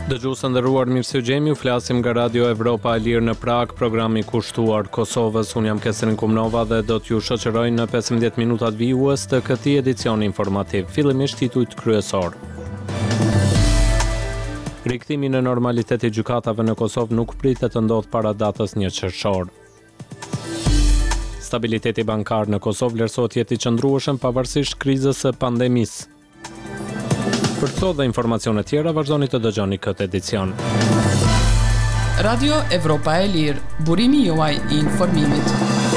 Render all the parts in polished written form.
Dëgjues të nderuar, mirë se u gjemi, u flasim nga Radio Evropa e Lirë në Prag, programi kushtuar Kosovës. Unë jam Kesrin Kumnova dhe do t'ju shoqëroj në 15 minutat vijues të këtij edicioni informativ. Fillimisht titujt kryesor. Rikthimi në normalitet i gjykatave në Kosovë nuk pritet të ndodhë para datës 1 qershor. Stabiliteti bankar në Kosovë vlerësohet jetë i qëndrueshëm pavarësisht krizës së pandemisë. Për këto dhe informacione tjera, vazhdoni të dëgjoni këtë edicion. Radio Evropa e Lirë, burimi juaj i informimit.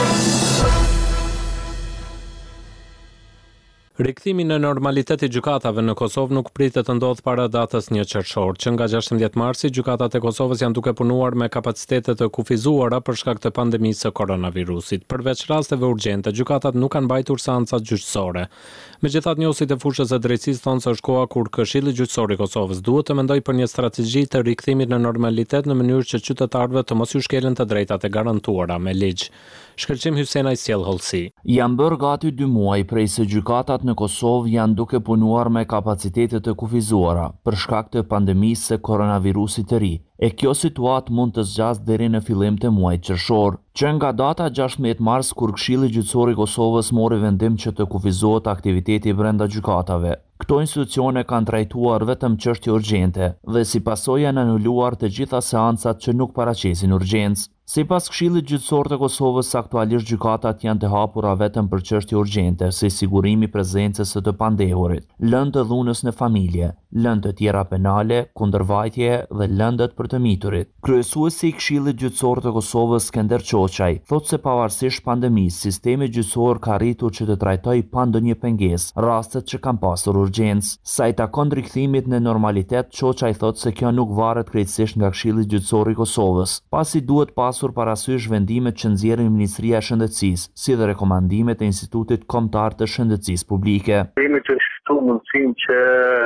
Rikthimi në normalitet i gjykatave në Kosovë nuk pritet të ndodhë para datës 1 qershor, që nga 16 marsi gjykatat e Kosovës janë duke punuar me kapacitete të kufizuara për shkak të pandemisë së koronavirusit. Përveç rasteve urgjente, gjykatat nuk kanë mbajtur seanca gjyqësore. Megjithatë, njësit e fushës së drejtësisë thonë se është koha kur Këshilli Gjyqësor i Kosovës duhet të mendojë për një strategji të rikthimit në normalitet në mënyrë që qytetarëve të mos iu shkelen të drejtat e garantuara me ligj. Shkëlqim Hysenaj sjell hollësi. Janë bërë gati 2 muaj prej se gjykatat në Kosovë janë duke punuar me kapacitete të kufizuara për shkak të pandemisë së koronavirusit të ri. E kjo situatë mund të zgjasë deri në fillim të muajit qershor, që nga data 16 mars kur Këshilli Gjyqësor i Kosovës mori vendim që të kufizohet aktiviteti brenda gjykatave. Këto institucione kanë trajtuar vetëm çështje urgjente dhe si pasojë janë anuluar të gjitha seancat që nuk paraqesin urgjencë. Sipas Këshillit Gjyqësor të Kosovës, aktualisht gjykatat janë të hapura vetëm për çështje urgjente, si sigurimi i prezencës së të pandehurit, lëndë të dhunës në familje, lëndë të tjera penale, kundërvajtje dhe lëndët për të miturit. Kryesuesi i Këshillit Gjyqësor të Kosovës, Skender Çoçaj, thotë se pavarësisht pandemisë, sistemi gjyqësor ka arritur që të trajtojë pa ndonjë pengesë rastet që kanë pasur urgjencë. Sa i takon rikthimit në normalitet, Çoçaj thotë se kjo nuk varet krejtësisht nga Këshilli Gjyqësor i Kosovës, pasi duhet pasur parasysh vendimet që nxjerrin Ministria e Shëndetësisë, si dhe rekomandimet e Institutit Kombëtar të Shëndetësisë Publike. Kemi të shtu mundësinë që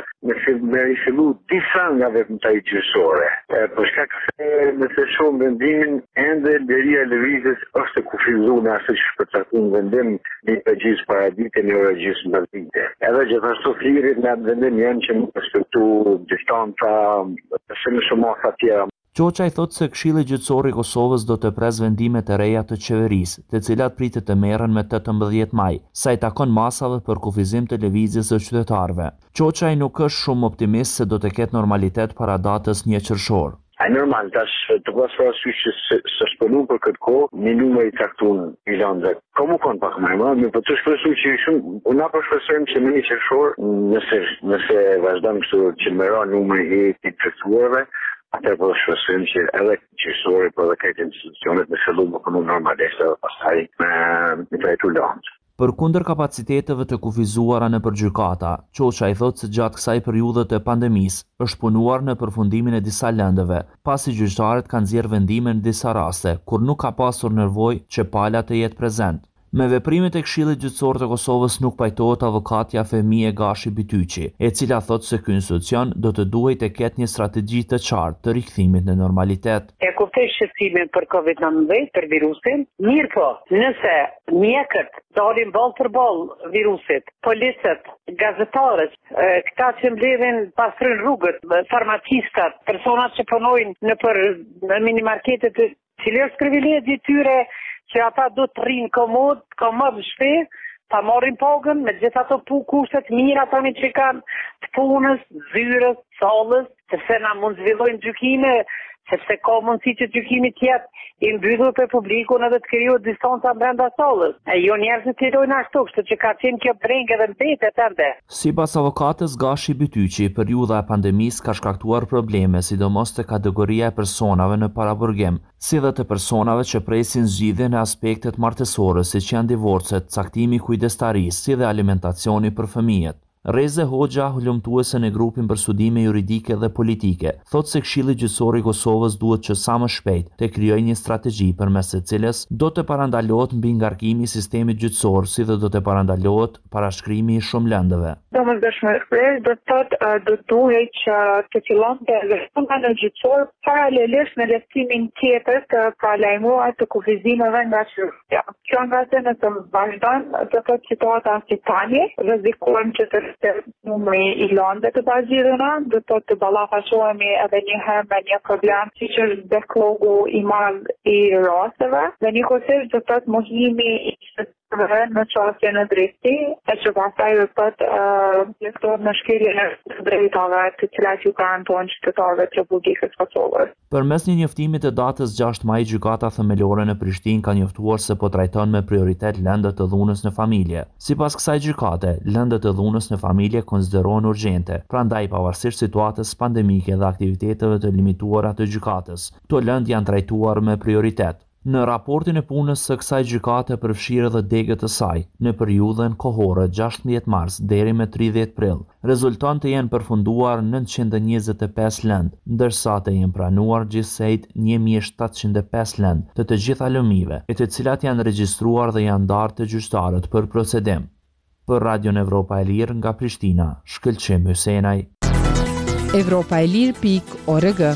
me rifillu disa nga veprimtarit gjyqësore. Për shkak se nëse shohim vendimin, ende liria e lëvizjes është e kufizuar në asaj që shpërcakton vendim në përgjithësi paradite në orë gjysmëdite. Edhe gjithashtu flirit në atë vendim janë që nuk respektu distanca, se në shumë masa tjera. Çoçaj thotë se Këshilli Gjyqësor i Kosovës do të pres vendime të reja të qeverisë, të cilat pritet të merren me 18 maj, sa i takon masave për kufizim të lëvizjes së qytetarëve. Çoçaj nuk është shumë optimist se do të ketë normalitet para datës 1 qershor. Normal, tash të pas parasysh që së shpënu për këtë kohë, një numër i caktuar i lëndëve. Komu kon pak më më po të shpresoj që shumë na shpresojmë që në 1 qershor, nëse vazhdon kështu që mëron numri i të caktuarve, atëherë po shpresojmë që edhe gjyqësori po dhe këtë institucionet në fillim më punu normalisht edhe pastaj me trajtu lëndë. Përkundër kapaciteteve të kufizuara në gjykata, Çoçaj thotë se gjatë kësaj periudhe të pandemisë është punuar në përfundimin e disa lëndëve, pasi gjyqtarët kanë nxjerrë vendime në disa raste kur nuk ka pasur nevojë që pala të jetë prezent. Me veprimet e Këshillit Gjyqësor të Kosovës nuk pajtohet avokatja Femije Gashi Bityqi, e cila thotë se ky institucion do të duhej të ketë një strategji të qartë të rikthimit në normalitet. E kuptoj shqetësimin për COVID-19, për virusin, mirë po, nëse mjekët dalin ball për ball virusit, policët, gazetarët, këta që mbledhin pastrojnë rrugët, farmacistat, personat që punojnë në minimarketet, cilë është privilegji tyre që ata do të rrinë komod në shtëpi, ta marrin pagën me gjithë ato kushtet mira tani që kanë të punës, zyrës, sallës, sepse na mund zhvillojnë gjykime, sepse ka mundësi që gjykimi të jetë i mbyllur për publikun edhe të krijohet distanca brenda sallës. Jo njerëzit të jetojnë ashtu, kështu që ka qenë kjo brengë edhe mbetet ende. Sipas avokatës Gashi Bityqi, periudha e pandemisë ka shkaktuar probleme, sidomos te kategoria e personave në paraburgim, si dhe të personave që presin zgjidhje në aspektet martësore, siç janë divorcet, caktimi kujdestarisë, si dhe alimentacioni për fëmijët. Reze Hoxha, hulumtuese në grupin për studime juridike dhe politike, thotë se Këshilli Gjyqësor i Kosovës duhet që sa më shpejt të krijojë një strategji përmes së cilës do të parandalohet mbingarkimi i sistemit gjyqësor, si dhe do të parandalohet parashkrimi i shumë lëndëve. Domosdoshmërisht do të thotë do duhet që të fillonte reforma në gjyqësor paralelisht me lehtësimin tjetër të paralajmuar të kufizimeve nga qytetja. Kjo nga se nëse vazhdon, do të thotë situata si tani, rrezikojmë që të se numri i lëndëve të bazirëna, do të ballafaqohemi edhe një herë me një problem siç është backlogu i madh i rasteve, dhe njëkohësisht do të mohimi i në çështje në drejtësi, e që pastaj do të plotësohet në shkeljen e drejtave të cilat ju garantojnë qytetarëve të Republikës Kosovës. Përmes një njoftimi të datës 6 maj, gjykata themelore në Prishtinë ka njoftuar se po trajton me prioritet lëndët të dhunës në familje. Sipas kësaj gjykate, lëndët të dhunës në familje konsiderohen urgjente, prandaj pavarësisht situatës pandemike dhe aktiviteteve të limituara të gjykatës, këto lëndë janë trajtuar me prioritet. Në raportin e punës së kësaj gjykate përfshirë edhe degët e saj, në periudhën kohore 16 mars deri me 30 prill, rezultante janë përfunduar 925 lëndë, ndërsa të janë pranuar gjithsejt 1705 lëndë të gjitha lëmive, e të cilat janë regjistruar dhe janë ndarë të gjyqtarët për procedim. Për Radion Evropa e Lirë nga Prishtina, Shkëlqim Hysenaj. Evropaelir.org.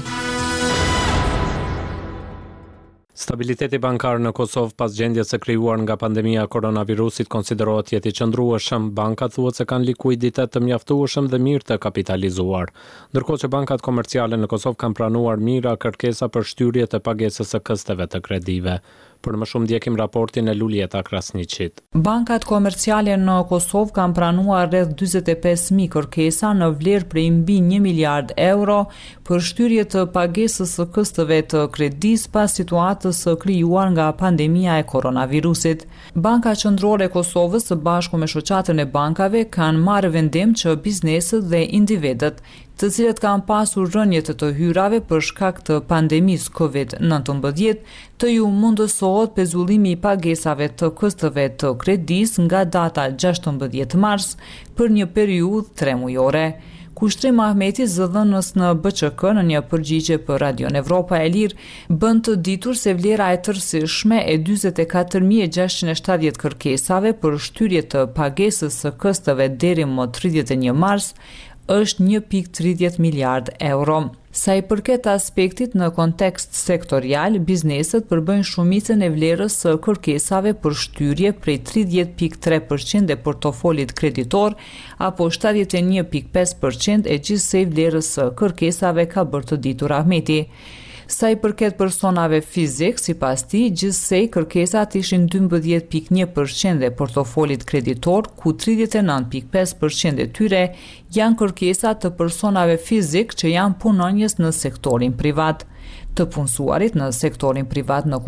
Stabiliteti bankar në Kosovë pas gjendjes së krijuar nga pandemia e koronavirusit konsiderohet jetë i qëndrueshëm. Bankat thuhet se kanë likuiditet të mjaftueshëm dhe mirë të kapitalizuar, ndërkohë që bankat komerciale në Kosovë kanë pranuar mira kërkesa për shtyrie të pagesës së kësteve të kredive. Për më shumë ndjekim raportin e Luljeta Krasniqit. Bankat komerciale në Kosovë kanë pranuar rreth 45.000 kërkesa në vlerë prej mbi 1 miliard euro për shtyrje të pagesës së kësteve të kredis pas situatës së krijuar nga pandemia e koronavirusit. Banka Qendrore e Kosovës së bashku me shoqatën e bankave kanë marrë vendim që bizneset dhe individët të cilët kanë pasur rënje të hyrave për shkak të pandemisë COVID-19 të ju mundësohet pezullimi i pagesave të këstëve të kredis nga data 16 mars për një periudhë 3 mujore. Kushtrim Ahmeti, zëdhënës në BÇK në një përgjigje për Radion Evropa e Lirë bën të ditur se vlera e tërësishme e 44.670 kërkesave për shtyrje të pagesës së këstëve deri më 31 mars është 1.30 miliard euro. Sa i përket aspektit në kontekst sektorial, bizneset përbëjnë shumicën e vlerës së kërkesave për shtyrje prej 30.3% e portofolit kreditor apo 71.5% e gjithsej vlerës së kërkesave, ka bërë të ditur Ahmeti. Sa i përket personave fizik, sipas tij, gjithsej kërkesat ishin 12.1% e portofolit kreditor, ku 39.5% e tyre janë kërkesa të personave fizik që janë punonjës në sektorin privat. Të punësuarit në sektorin privat në